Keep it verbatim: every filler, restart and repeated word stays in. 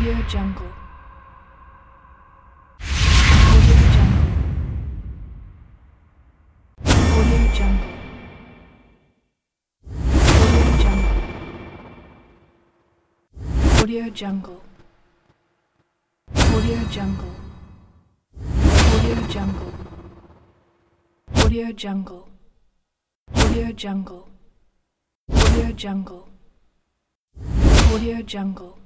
Audio Jungle. Audio Jungle. Audio Jungle. Audio Jungle. Audio Jungle. Audio Jungle. Audio Jungle. Audio Jungle. Audio Jungle. Audio Jungle.